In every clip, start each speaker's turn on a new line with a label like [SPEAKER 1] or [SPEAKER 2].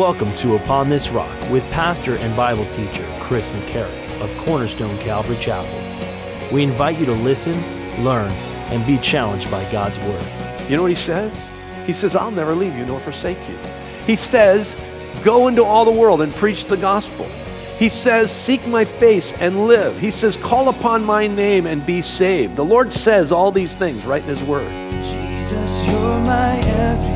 [SPEAKER 1] Welcome to Upon This Rock with pastor and Bible teacher Chris McCarrick of Cornerstone Calvary Chapel. We invite you to listen, learn, and be challenged by God's Word.
[SPEAKER 2] You know what he says? He says, I'll never leave you nor forsake you. He says, go into all the world and preach the gospel. He says, seek my face and live. He says, call upon my name and be saved. The Lord says all these things right in his word.
[SPEAKER 3] Jesus, you're my everything.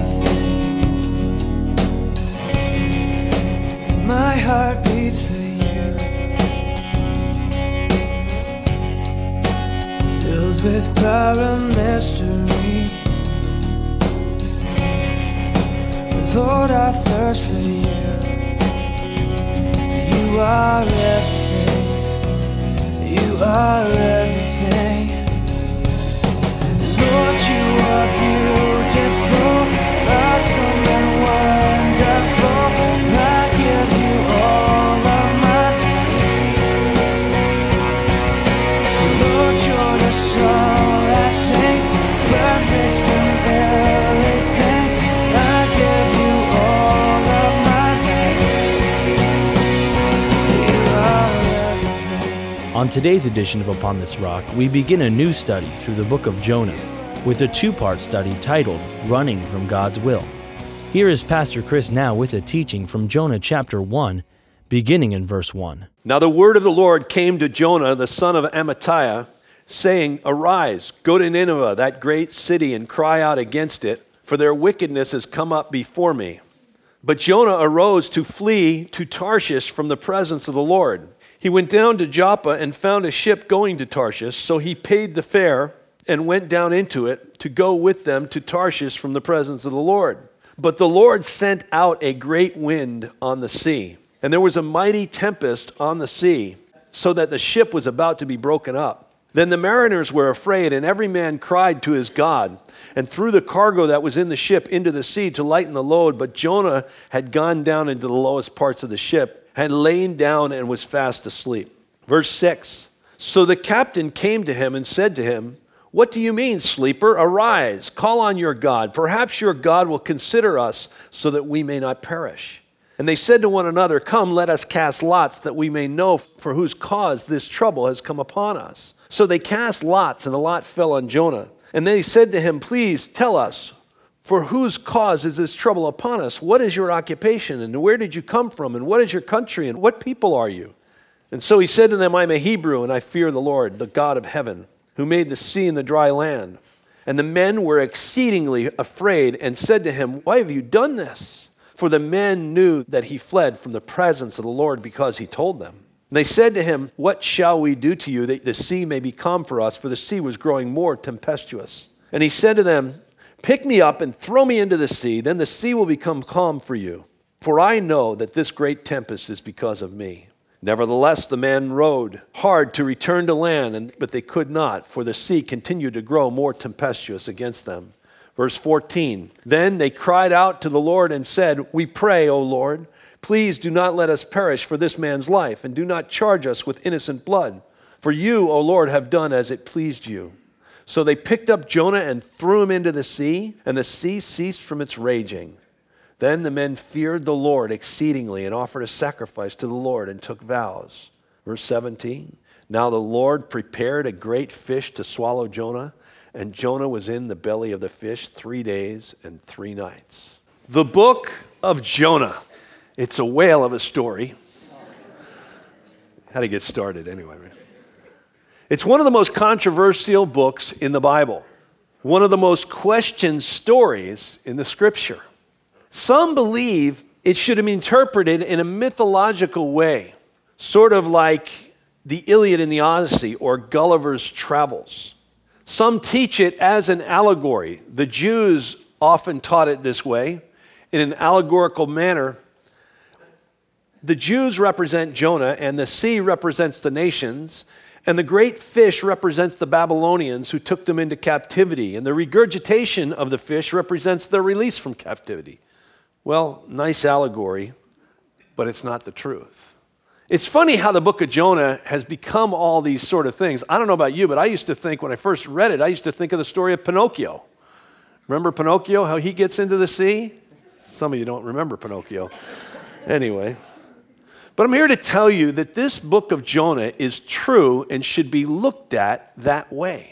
[SPEAKER 3] My heart beats for you. Filled with power and mystery. Lord, I thirst for you. You are everything. You are everything. Lord, you are beautiful, awesome and wonderful. I give you all of my life. Lord, you're the song I sing, perfect in everything. I give you all of my life. You are everything.
[SPEAKER 1] On today's edition of Upon This Rock, we begin a new study through the book of Jonah with a two-part study titled Running from God's Will. Here is Pastor Chris now with a teaching from Jonah chapter 1, beginning in verse 1.
[SPEAKER 2] Now the word of the Lord came to Jonah, the son of Amittai, saying, Arise, go to Nineveh, that great city, and cry out against it, for their wickedness has come up before me. But Jonah arose to flee to Tarshish from the presence of the Lord. He went down to Joppa and found a ship going to Tarshish, so he paid the fare and went down into it to go with them to Tarshish from the presence of the Lord. But the Lord sent out a great wind on the sea, and there was a mighty tempest on the sea, so that the ship was about to be broken up. Then the mariners were afraid, and every man cried to his God, and threw the cargo that was in the ship into the sea to lighten the load. But Jonah had gone down into the lowest parts of the ship, had lain down and was fast asleep. Verse 6, So the captain came to him and said to him, What do you mean, sleeper? Arise, call on your God. Perhaps your God will consider us so that we may not perish. And they said to one another, Come, let us cast lots that we may know for whose cause this trouble has come upon us. So they cast lots, and the lot fell on Jonah. And they said to him, Please tell us, for whose cause is this trouble upon us? What is your occupation, and where did you come from, and what is your country, and what people are you? And so he said to them, I'm a Hebrew, and I fear the Lord, the God of heaven, who made the sea and the dry land. And the men were exceedingly afraid and said to him, Why have you done this? For the men knew that he fled from the presence of the Lord because he told them. And they said to him, What shall we do to you that the sea may be calm for us? For the sea was growing more tempestuous. And he said to them, Pick me up and throw me into the sea, then the sea will become calm for you. For I know that this great tempest is because of me. Nevertheless, the men rowed hard to return to land, but they could not, for the sea continued to grow more tempestuous against them. Verse 14, Then they cried out to the Lord and said, We pray, O Lord, please do not let us perish for this man's life, and do not charge us with innocent blood. For you, O Lord, have done as it pleased you. So they picked up Jonah and threw him into the sea, and the sea ceased from its raging. Then the men feared the Lord exceedingly and offered a sacrifice to the Lord and took vows. Verse 17, Now the Lord prepared a great fish to swallow Jonah, and Jonah was in the belly of the fish 3 days and 3 nights. The book of Jonah. It's a whale of a story. How to get started anyway, right? It's one of the most controversial books in the Bible. One of the most questioned stories in the Scripture. Some believe it should be interpreted in a mythological way, sort of like the Iliad and the Odyssey or Gulliver's Travels. Some teach it as an allegory. The Jews often taught it this way, in an allegorical manner. The Jews represent Jonah, and the sea represents the nations, and the great fish represents the Babylonians who took them into captivity, and the regurgitation of the fish represents their release from captivity. Well, nice allegory, but it's not the truth. It's funny how the book of Jonah has become all these sort of things. I don't know about you, but I used to think, when I first read it, I used to think of the story of Pinocchio. Remember Pinocchio, how he gets into the sea? Some of you don't remember Pinocchio. Anyway, but I'm here to tell you that this book of Jonah is true and should be looked at that way.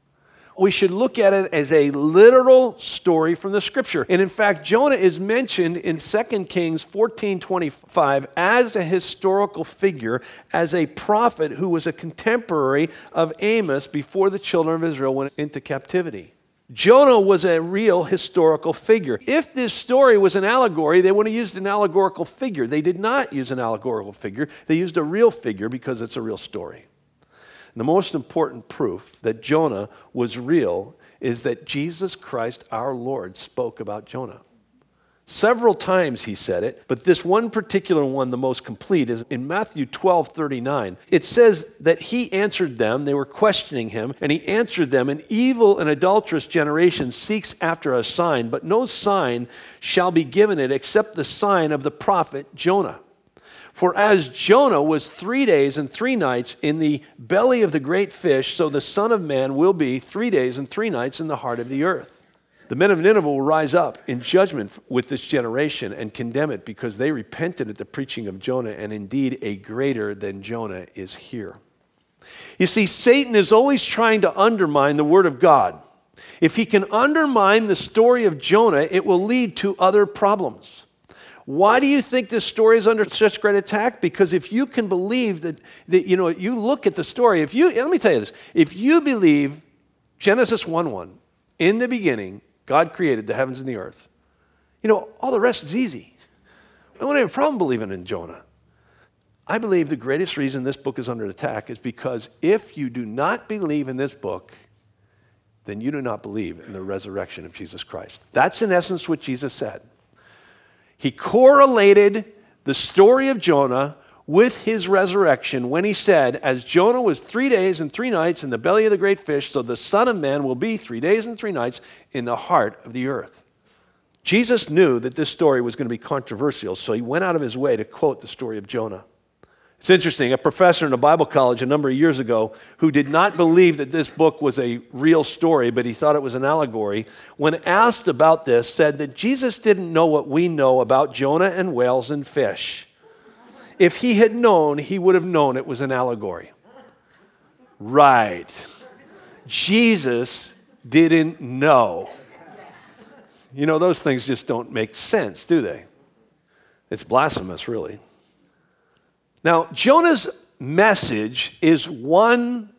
[SPEAKER 2] We should look at it as a literal story from the scripture. And in fact, Jonah is mentioned in 2 Kings 14:25 as a historical figure, as a prophet who was a contemporary of Amos before the children of Israel went into captivity. Jonah was a real historical figure. If this story was an allegory, they would have used an allegorical figure. They did not use an allegorical figure. They used a real figure because it's a real story. And the most important proof that Jonah was real is that Jesus Christ, our Lord, spoke about Jonah. Several times he said it, but this one particular one, the most complete, is in Matthew 12:39. It says that he answered them, they were questioning him, and he answered them, an evil and adulterous generation seeks after a sign, but no sign shall be given it except the sign of the prophet Jonah. For as Jonah was 3 days and 3 nights in the belly of the great fish, so the Son of Man will be 3 days and 3 nights in the heart of the earth. The men of Nineveh will rise up in judgment with this generation and condemn it because they repented at the preaching of Jonah, and indeed a greater than Jonah is here. You see, Satan is always trying to undermine the word of God. If he can undermine the story of Jonah, it will lead to other problems. Why do you think this story is under such great attack? Because if you can believe that you look at the story, let me tell you this, if you believe Genesis 1:1, in the beginning, God created the heavens and the earth, all the rest is easy. I don't have a problem believing in Jonah. I believe the greatest reason this book is under attack is because if you do not believe in this book, then you do not believe in the resurrection of Jesus Christ. That's in essence what Jesus said. He correlated the story of Jonah with his resurrection when he said, as Jonah was 3 days and 3 nights in the belly of the great fish, so the Son of Man will be 3 days and 3 nights in the heart of the earth. Jesus knew that this story was going to be controversial, so he went out of his way to quote the story of Jonah. It's interesting, a professor in a Bible college a number of years ago who did not believe that this book was a real story, but he thought it was an allegory, when asked about this, said that Jesus didn't know what we know about Jonah and whales and fish. If he had known, he would have known it was an allegory. Right. Jesus didn't know. Those things just don't make sense, do they? It's blasphemous, really. Now, Jonah's message is one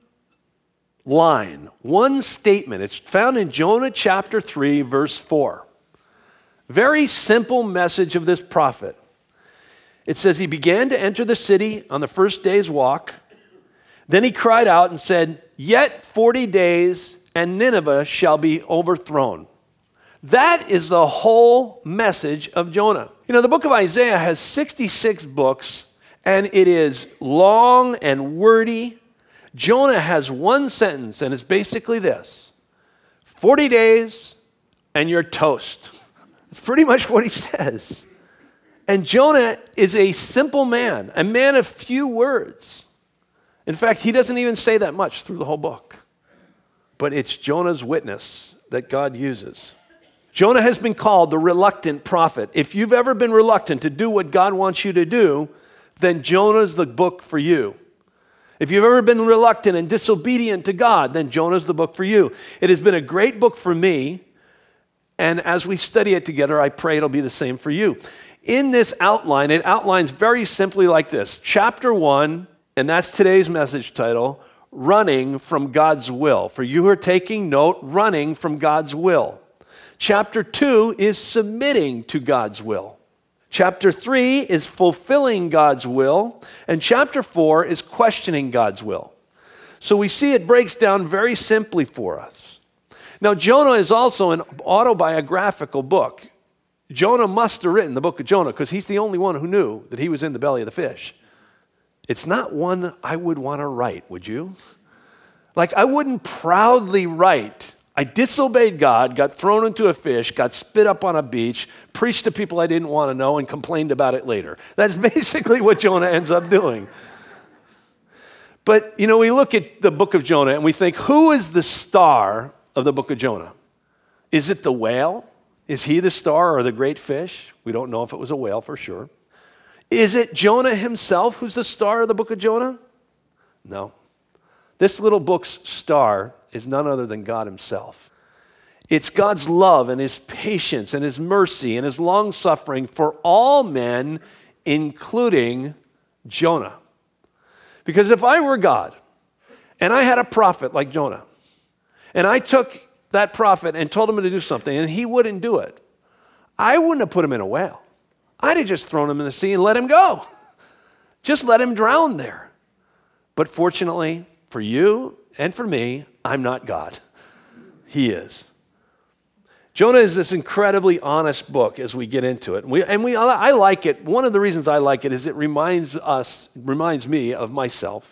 [SPEAKER 2] line, one statement. It's found in Jonah chapter 3, verse 4. Very simple message of this prophet. It says, he began to enter the city on the first day's walk. Then he cried out and said, yet 40 days and Nineveh shall be overthrown. That is the whole message of Jonah. The book of Isaiah has 66 books, and it is long and wordy. Jonah has one sentence, and it's basically this: 40 days and you're toast. That's pretty much what he says. And Jonah is a simple man, a man of few words. In fact, he doesn't even say that much through the whole book. But it's Jonah's witness that God uses. Jonah has been called the reluctant prophet. If you've ever been reluctant to do what God wants you to do, then Jonah's the book for you. If you've ever been reluctant and disobedient to God, then Jonah's the book for you. It has been a great book for me, and as we study it together, I pray it'll be the same for you. In this outline, it outlines very simply like this. Chapter 1, and that's today's message title, Running from God's Will. For you who are taking note, running from God's will. Chapter 2 is submitting to God's will. Chapter 3 is fulfilling God's will. And chapter 4 is questioning God's will. So we see it breaks down very simply for us. Now, Jonah is also an autobiographical book. Jonah must have written the book of Jonah because he's the only one who knew that he was in the belly of the fish. It's not one I would want to write, would you? I wouldn't proudly write, I disobeyed God, got thrown into a fish, got spit up on a beach, preached to people I didn't want to know, and complained about it later. That's basically what Jonah ends up doing. But, we look at the book of Jonah and we think, who is the star of the book of Jonah? Is it the whale? Is he the star or the great fish? We don't know if it was a whale for sure. Is it Jonah himself who's the star of the book of Jonah? No. This little book's star is none other than God himself. It's God's love and his patience and his mercy and his long-suffering for all men, including Jonah. Because if I were God and I had a prophet like Jonah, and I took that prophet and told him to do something and he wouldn't do it, I wouldn't have put him in a whale. I'd have just thrown him in the sea and let him go. Just let him drown there. But fortunately for you and for me, I'm not God. He is. Jonah is this incredibly honest book as we get into it. I like it. One of the reasons I like it is it reminds me of myself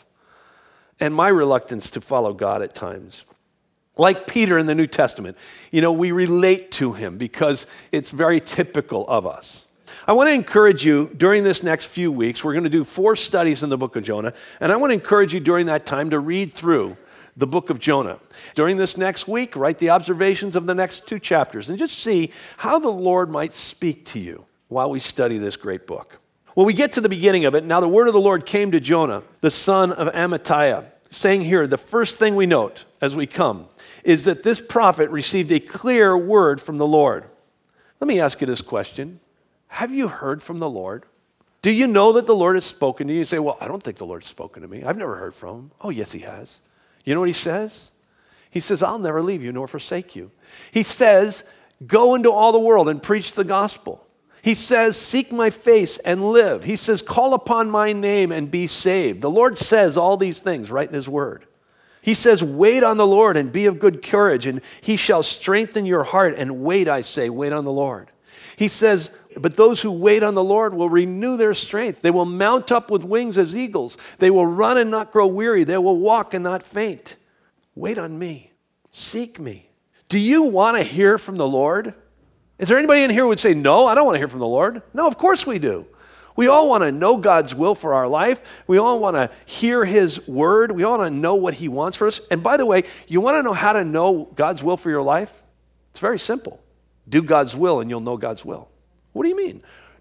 [SPEAKER 2] and my reluctance to follow God at times. Like Peter in the New Testament, we relate to him because it's very typical of us. I want to encourage you during this next few weeks, we're going to do 4 studies in the book of Jonah, and I want to encourage you during that time to read through the book of Jonah. During this next week, write the observations of the next 2 chapters and just see how the Lord might speak to you while we study this great book. When we get to the beginning of it, now the word of the Lord came to Jonah, the son of Amittai, saying here, the first thing we note as we come is that this prophet received a clear word from the Lord. Let me ask you this question. Have you heard from the Lord? Do you know that the Lord has spoken to you? You say, well, I don't think the Lord's spoken to me. I've never heard from him. Oh, yes, he has. You know what he says? He says, I'll never leave you nor forsake you. He says, go into all the world and preach the gospel. He says, seek my face and live. He says, call upon my name and be saved. The Lord says all these things right in his word. He says, wait on the Lord and be of good courage, and he shall strengthen your heart. And wait, I say, wait on the Lord. He says, but those who wait on the Lord will renew their strength. They will mount up with wings as eagles. They will run and not grow weary. They will walk and not faint. Wait on me. Seek me. Do you want to hear from the Lord? Is there anybody in here who would say, no, I don't want to hear from the Lord? No, of course we do. We all want to know God's will for our life. We all want to hear his word. We all want to know what he wants for us. And by the way, you want to know how to know God's will for your life? It's very simple. Do God's will and you'll know God's will. What do you mean?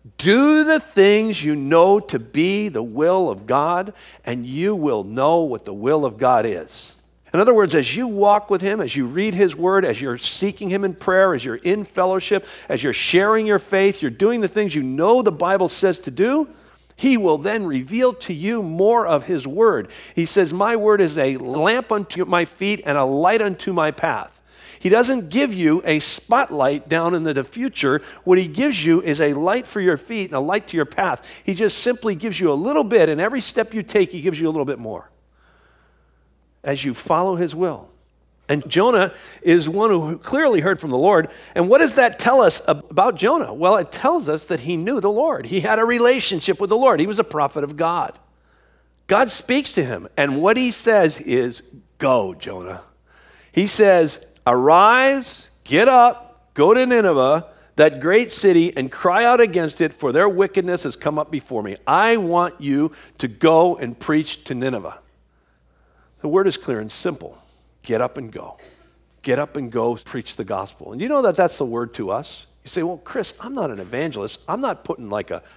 [SPEAKER 2] Do the things you know to be the will of God, and you will know what the will of God is. In other words, as you walk with him, as you read his word, as you're seeking him in prayer, as you're in fellowship, as you're sharing your faith, you're doing the things you know the Bible says to do, he will then reveal to you more of his word. He says, my word is a lamp unto my feet and a light unto my path. He doesn't give you a spotlight down into the future. What he gives you is a light for your feet and a light to your path. He just simply gives you a little bit, and every step you take, he gives you a little bit more as you follow his will. And Jonah is one who clearly heard from the Lord. And what does that tell us about Jonah? Well, it tells us that he knew the Lord. He had a relationship with the Lord. He was a prophet of God. God speaks to him, and what he says is, go, Jonah. He says, arise, get up, go to Nineveh, that great city, and cry out against it, for their wickedness has come up before me. I want you to go and preach to Nineveh. The word is clear and simple. Get up and go. Get up and go preach the gospel. And you know that that's the word to us. You say, well, Chris, I'm not an evangelist. I'm not putting like a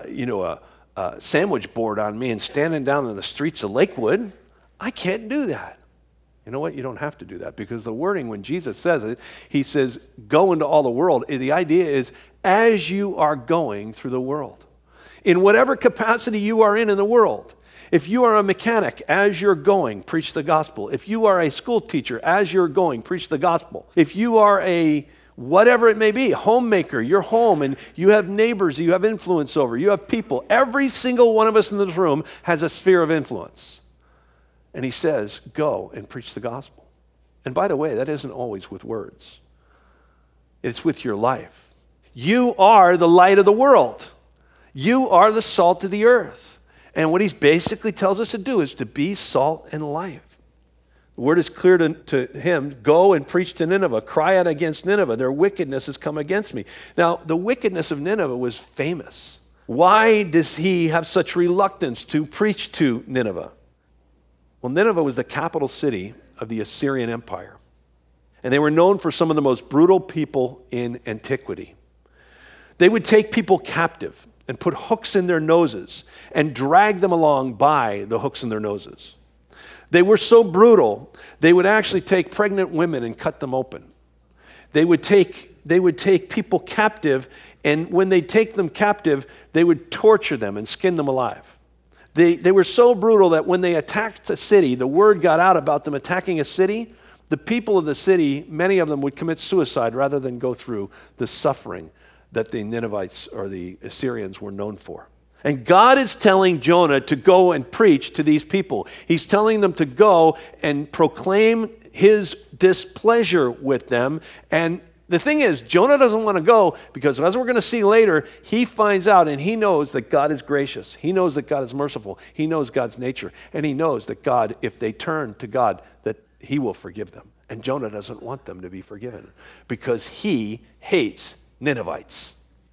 [SPEAKER 2] sandwich board on me and standing down in the streets of Lakewood. I can't do that. You know what? You don't have to do that, because the wording, when Jesus says it, he says, go into all the world. The idea is, as you are going through the world, in whatever capacity you are in the world. If you are a mechanic, as you're going, preach the gospel. If you are a school teacher, as you're going, preach the gospel. If you are a whatever it may be, homemaker, you're home and you have neighbors you have influence over, you have people. Every single one of us in this room has a sphere of influence. And he says, go and preach the gospel. And by the way, that isn't always with words. It's with your life. You are the light of the world. You are the salt of the earth. And what he basically tells us to do is to be salt and life. The word is clear to him, go and preach to Nineveh, cry out against Nineveh, their wickedness has come against me. Now, the wickedness of Nineveh was famous. Why does he have such reluctance to preach to Nineveh? Well, Nineveh was the capital city of the Assyrian Empire. And they were known for some of the most brutal people in antiquity. They would take people captive. and put hooks in their noses and drag them along by the hooks in their noses. They were so brutal, they would actually take pregnant women and cut them open. They would take people captive, and when they take them captive, they would torture them and skin them alive. They were so brutal that when they attacked a city, the word got out about them attacking a city, the people of the city, many of them would commit suicide rather than go through the suffering that the Ninevites or the Assyrians were known for. And God is telling Jonah to go and preach to these people. He's telling them to go and proclaim his displeasure with them. And the thing is, Jonah doesn't want to go because, as we're going to see later, he finds out and he knows that God is gracious. He knows that God is merciful. He knows God's nature. And he knows that God, if they turn to God, that he will forgive them. And Jonah doesn't want them to be forgiven because he hates Ninevites.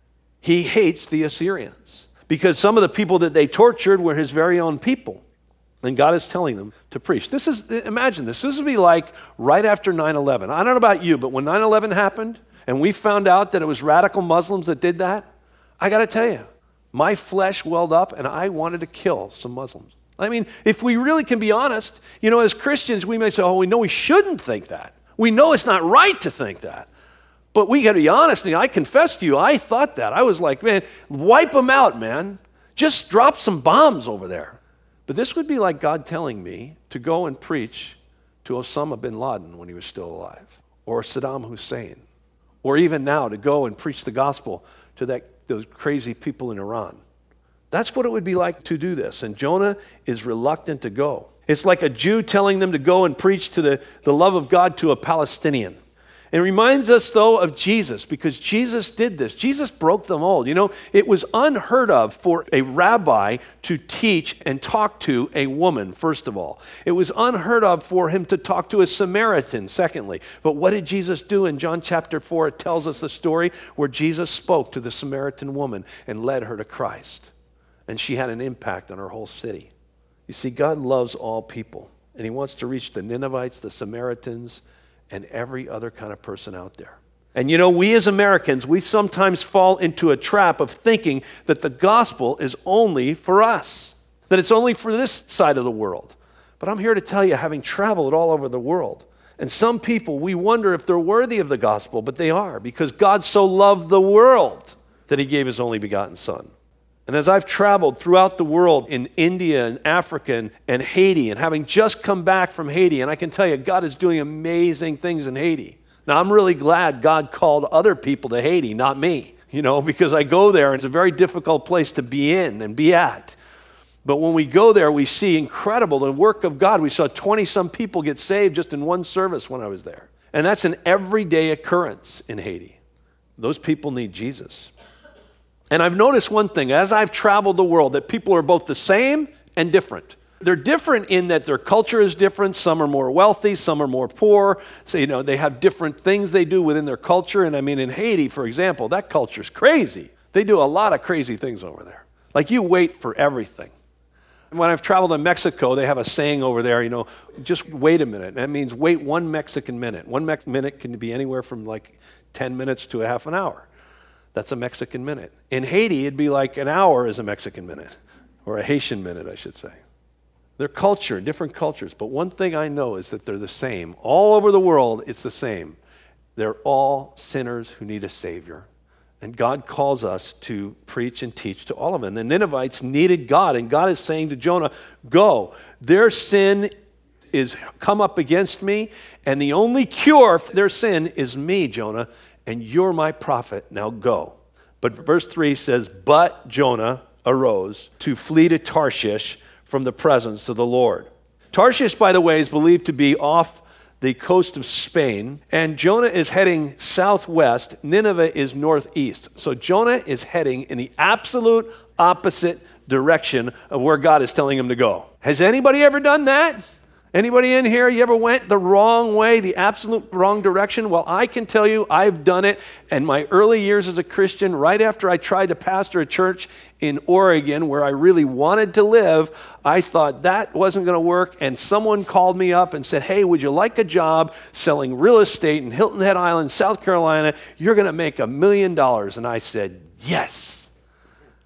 [SPEAKER 2] He hates the Assyrians because some of the people that they tortured were his very own people. And God is telling them to preach. Imagine this. This would be like right after 9/11. I don't know about you, but when 9/11 happened and we found out that it was radical Muslims that did that, I got to tell you, my flesh welled up and I wanted to kill some Muslims. I mean, if we really can be honest, as Christians, we may say, oh, we know we shouldn't think that. We know it's not right to think that. But we got to be honest. And I confess to you, I thought that. I was like, man, wipe them out, man. Just drop some bombs over there. But this would be like God telling me to go and preach to Osama bin Laden when he was still alive, or Saddam Hussein, or even now to go and preach the gospel to those crazy people in Iran. That's what it would be like to do this. And Jonah is reluctant to go. It's like a Jew telling them to go and preach to the love of God to a Palestinian. It reminds us, though, of Jesus, because Jesus did this. Jesus broke the mold. It was unheard of for a rabbi to teach and talk to a woman, first of all. It was unheard of for him to talk to a Samaritan, secondly. But what did Jesus do? In John chapter 4, it tells us the story where Jesus spoke to the Samaritan woman and led her to Christ. And she had an impact on her whole city. You see, God loves all people, and he wants to reach the Ninevites, the Samaritans, and every other kind of person out there. And we as Americans, we sometimes fall into a trap of thinking that the gospel is only for us, that it's only for this side of the world. But I'm here to tell you, having traveled all over the world, and some people, we wonder if they're worthy of the gospel, but they are, because God so loved the world that he gave his only begotten Son. And as I've traveled throughout the world in India and Africa and Haiti, and having just come back from Haiti, and I can tell you, God is doing amazing things in Haiti. Now, I'm really glad God called other people to Haiti, not me, because I go there, and it's a very difficult place to be in and be at. But when we go there, we see the work of God. We saw 20-some people get saved just in one service when I was there. And that's an everyday occurrence in Haiti. Those people need Jesus. And I've noticed one thing, as I've traveled the world, that people are both the same and different. They're different in that their culture is different. Some are more wealthy, some are more poor. So, they have different things they do within their culture. And in Haiti, for example, that culture is crazy. They do a lot of crazy things over there. Like you wait for everything. When I've traveled in Mexico, they have a saying over there, just wait a minute. That means wait 1 Mexican minute. 1 minute can be anywhere from like 10 minutes to a half an hour. That's a Mexican minute. In Haiti, it'd be like an hour is a Mexican minute, or a Haitian minute, I should say. Their culture, different cultures, but one thing I know is that they're the same. All over the world, it's the same. They're all sinners who need a Savior. And God calls us to preach and teach to all of them. The Ninevites needed God, and God is saying to Jonah, go. Their sin is come up against me, and the only cure for their sin is me, Jonah. And you're my prophet, now go. But verse 3 says, but Jonah arose to flee to Tarshish from the presence of the Lord. Tarshish, by the way, is believed to be off the coast of Spain, and Jonah is heading southwest. Nineveh is northeast. So Jonah is heading in the absolute opposite direction of where God is telling him to go. Has anybody ever done that? Anybody in here, you ever went the wrong way, the absolute wrong direction? Well, I can tell you I've done it. And my early years as a Christian, right after I tried to pastor a church in Oregon where I really wanted to live, I thought that wasn't going to work. And someone called me up and said, hey, would you like a job selling real estate in Hilton Head Island, South Carolina? You're going to make $1 million. And I said, yes.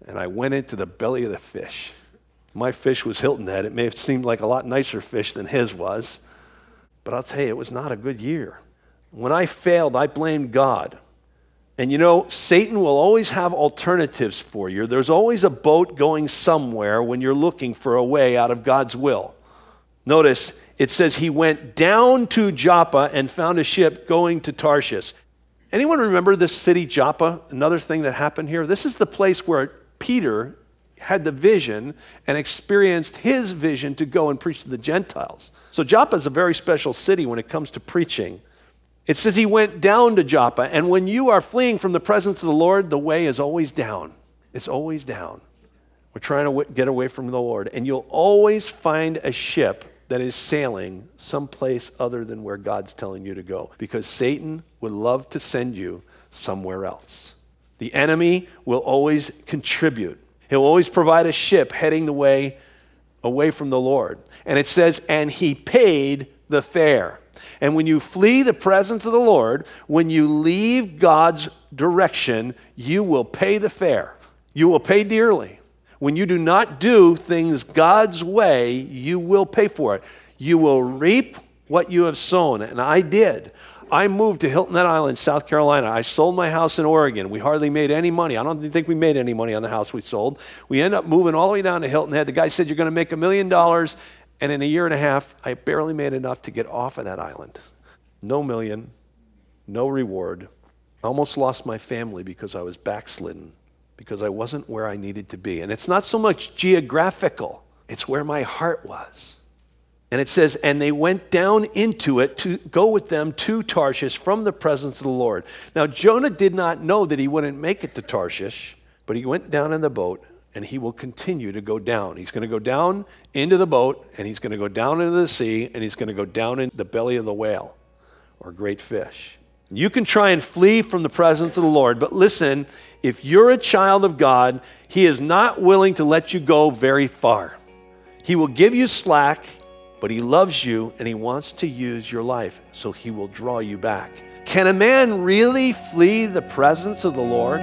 [SPEAKER 2] and I went into the belly of the fish. My fish was Hilton Head. It may have seemed like a lot nicer fish than his was, but I'll tell you, it was not a good year. When I failed, I blamed God. And you know, Satan will always have alternatives for you. There's always a boat going somewhere when you're looking for a way out of God's will. Notice, it says he went down to Joppa and found a ship going to Tarshish. Anyone remember this city, Joppa? Another thing that happened here? This is the place where Peter had the vision and experienced his vision to go and preach to the Gentiles. So Joppa is a very special city when it comes to preaching. It says he went down to Joppa, and when you are fleeing from the presence of the Lord, the way is always down. It's always down. We're trying to get away from the Lord, and you'll always find a ship that is sailing someplace other than where God's telling you to go, because Satan would love to send you somewhere else. The enemy will always contribute. He'll always provide a ship heading the way away from the Lord. And it says, and he paid the fare. And when you flee the presence of the Lord, when you leave God's direction, you will pay the fare. You will pay dearly. When you do not do things God's way, you will pay for it. You will reap what you have sown. And I did. I moved to Hilton Head Island, South Carolina. I sold my house in Oregon. We hardly made any money. I don't think we made any money on the house we sold. We ended up moving all the way down to Hilton Head. The guy said, you're going to make $1 million. And in a year and a half, I barely made enough to get off of that island. No million, no reward. I almost lost my family because I was backslidden, because I wasn't where I needed to be. And it's not so much geographical. It's where my heart was. And it says, and they went down into it to go with them to Tarshish from the presence of the Lord. Now, Jonah did not know that he wouldn't make it to Tarshish, but he went down in the boat, and he will continue to go down. He's going to go down into the boat, and he's going to go down into the sea, and he's going to go down in the belly of the whale or great fish. You can try and flee from the presence of the Lord, but listen, if you're a child of God, he is not willing to let you go very far. He will give you slack, but he loves you, and he wants to use your life, so he will draw you back. Can a man really flee the presence of the Lord?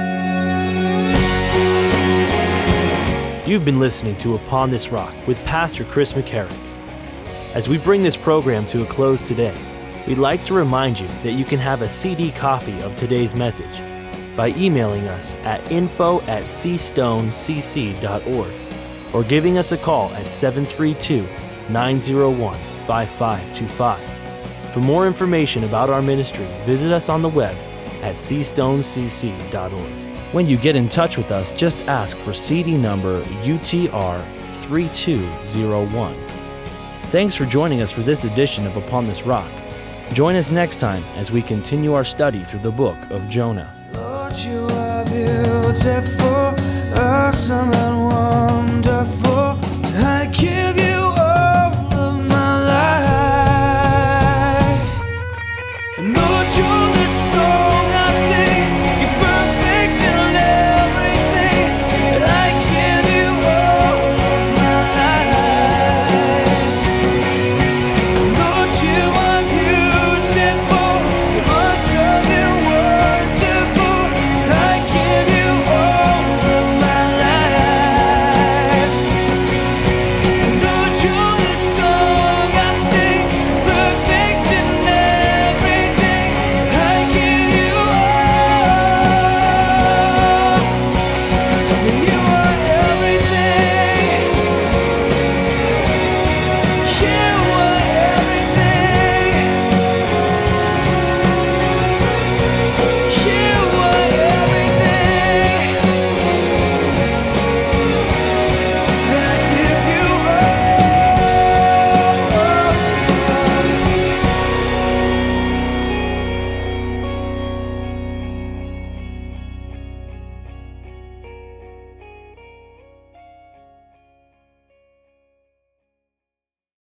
[SPEAKER 1] You've been listening to Upon This Rock with Pastor Chris McCarrick. As we bring this program to a close today, we'd like to remind you that you can have a CD copy of today's message by emailing us at info@cstonecc.org or giving us a call at 732-901-5525. For more information about our ministry, visit us on the web at cstonecc.org. When you get in touch with us, just ask for CD number UTR3201. Thanks for joining us for this edition of Upon This Rock. Join us next time as we continue our study through the book of Jonah.
[SPEAKER 3] Lord, you are beautiful, awesome and wonderful. I give you